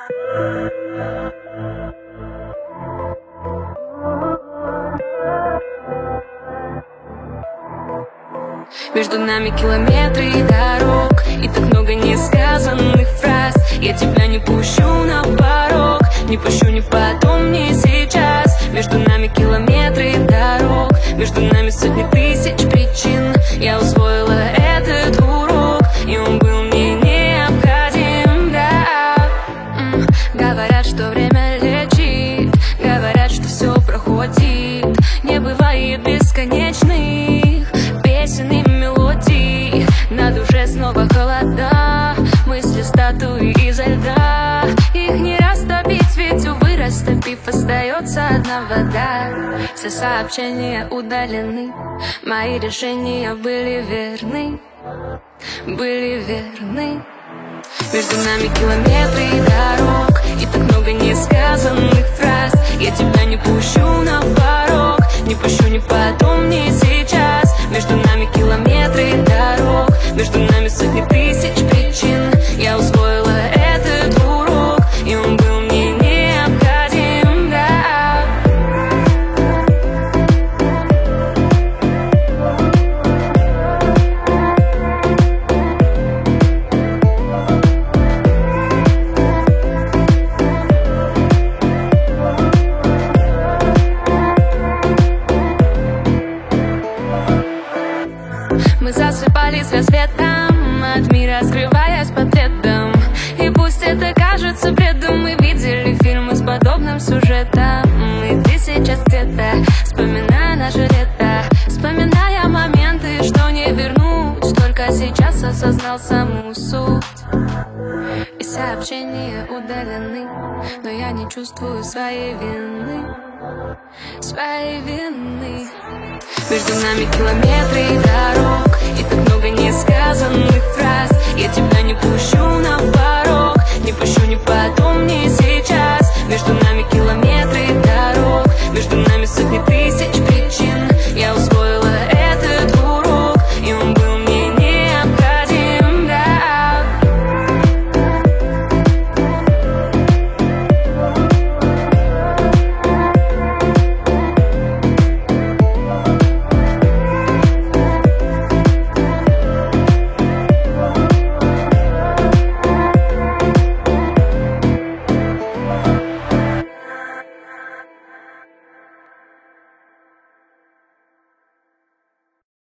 Между нами километры дорог и так много несказанных фраз. Я тебя не пущу на порог, не пущу ни потом, ни сейчас. Между нами километры дорог, между нами сотни тысяч причин. Я усвоила этот урок, и он был мне необходим, да. Говорят, что время лечит, говорят, что все проходит. Не бывает бесконечных песен и мелодий. На душе снова холода, мысли статуи изо льда. Их не растопить, ведь, увы, растопив, остается одна вода. Все сообщения удалены, мои решения были верны, были верны. Между нами километры дорог и так много несказанных фраз. Я тебя не пущу на порог, не пущу ни потом, ни сейчас. Между нами километры дорог, между нами сотни тысяч причин. Я усвоила этот урок, и он был мне необходим, да. Мы засыпались рассветом, от мира скрываясь под летом. И пусть это кажется бредом, мы видели фильмы с подобным сюжетом. И ты сейчас где-то, вспоминая наше лето, вспоминая моменты, что не вернуть. Только сейчас осознал саму суть. И сообщения удалены, но я не чувствую своей вины, своей вины. Между нами километры дорог и так много несказанных